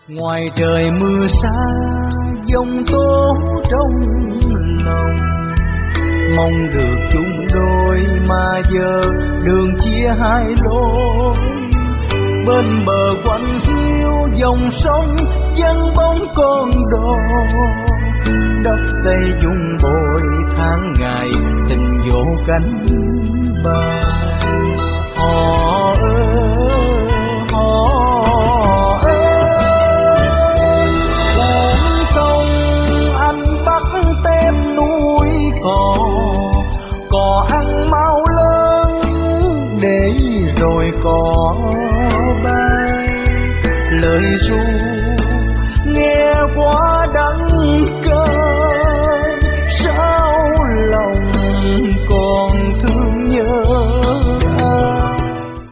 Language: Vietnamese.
Ngoài trời mưa xa giông tố trong lòng, mong được chung đôi mà giờ đường chia hai lối. Bên bờ quạnh hiu dòng sông vắng bóng con đò, đất tây dung bồi tháng ngày tình vỗ cánh bay. Họ ơi họ ơi, bốn sông anh bắt tem núi cò ăn mau lớn để rồi cò bay. Lời ru